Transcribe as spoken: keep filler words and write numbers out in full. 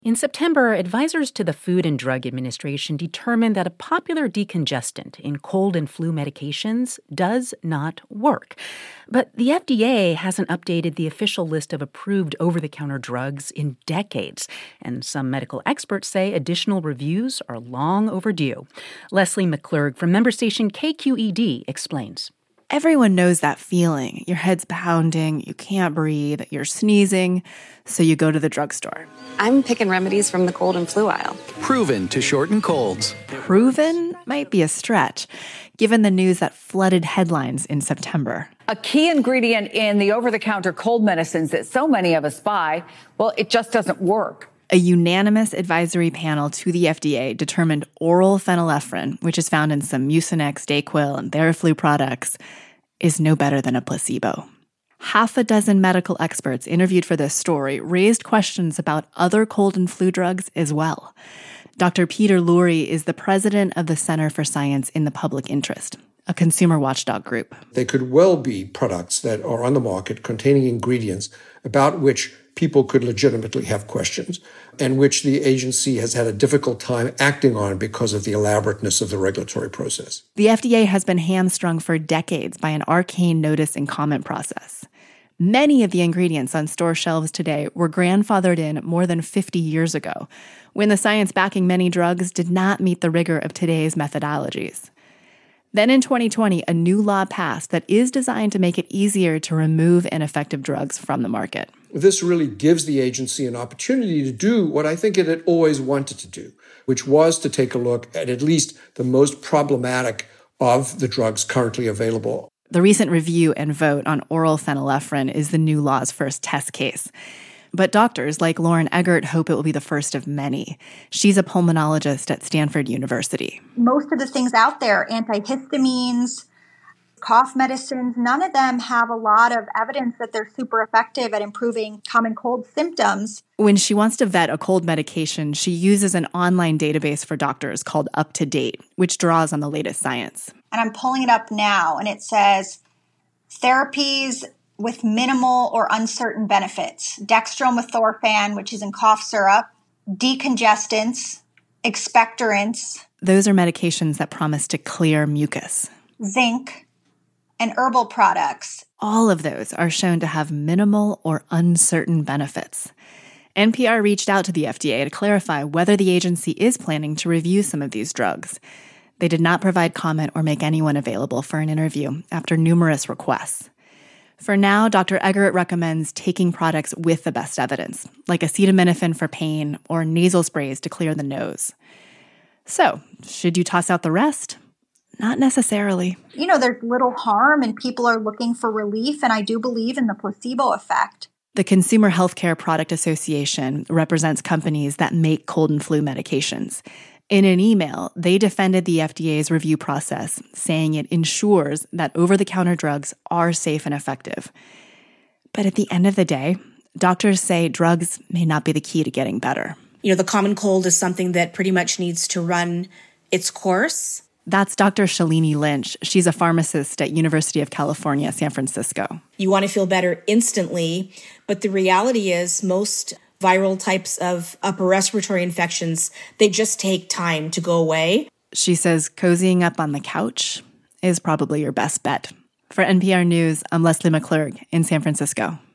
In September, advisors to the Food and Drug Administration determined that a popular decongestant in cold and flu medications does not work. But the F D A hasn't updated the official list of approved over-the-counter drugs in decades, and some medical experts say additional reviews are long overdue. Leslie McClurg from member station K Q E D explains. Everyone knows that feeling. Your head's pounding, you can't breathe, you're sneezing, so you go to the drugstore. I'm picking remedies from the cold and flu aisle. Proven to shorten colds. Proven might be a stretch, given the news that flooded headlines in September. A key ingredient in the over-the-counter cold medicines that so many of us buy, well, it just doesn't work. A unanimous advisory panel to the F D A determined oral phenylephrine, which is found in some Mucinex, Dayquil, and Theraflu products, is no better than a placebo. Half a dozen medical experts interviewed for this story raised questions about other cold and flu drugs as well. Doctor Peter Lurie is the president of the Center for Science in the Public Interest, a consumer watchdog group. There could well be products that are on the market containing ingredients about which people could legitimately have questions and which the agency has had a difficult time acting on because of the elaborateness of the regulatory process. The F D A has been hamstrung for decades by an arcane notice and comment process. Many of the ingredients on store shelves today were grandfathered in more than fifty years ago, when the science backing many drugs did not meet the rigor of today's methodologies. Then in twenty twenty, a new law passed that is designed to make it easier to remove ineffective drugs from the market. This really gives the agency an opportunity to do what I think it had always wanted to do, which was to take a look at at least the most problematic of the drugs currently available. The recent review and vote on oral phenylephrine is the new law's first test case. But doctors like Lauren Eggert hope it will be the first of many. She's a pulmonologist at Stanford University. Most of the things out there, antihistamines, cough medicines, none of them have a lot of evidence that they're super effective at improving common cold symptoms. When she wants to vet a cold medication, she uses an online database for doctors called UpToDate, which draws on the latest science. And I'm pulling it up now, and it says therapies with minimal or uncertain benefits. Dextromethorphan, which is in cough syrup, decongestants, expectorants. Those are medications that promise to clear mucus. Zinc, and herbal products. All of those are shown to have minimal or uncertain benefits. N P R reached out to the F D A to clarify whether the agency is planning to review some of these drugs. They did not provide comment or make anyone available for an interview after numerous requests. For now, Doctor Eggert recommends taking products with the best evidence, like acetaminophen for pain or nasal sprays to clear the nose. So, should you toss out the rest? Not necessarily. You know, there's little harm and people are looking for relief, and I do believe in the placebo effect. The Consumer Healthcare Product Association represents companies that make cold and flu medications. In an email, they defended the F D A's review process, saying it ensures that over-the-counter drugs are safe and effective. But at the end of the day, doctors say drugs may not be the key to getting better. You know, the common cold is something that pretty much needs to run its course. That's Doctor Shalini Lynch. She's a pharmacist at University of California, San Francisco. You want to feel better instantly, but the reality is most viral types of upper respiratory infections, they just take time to go away. She says cozying up on the couch is probably your best bet. For N P R News, I'm Leslie McClurg in San Francisco.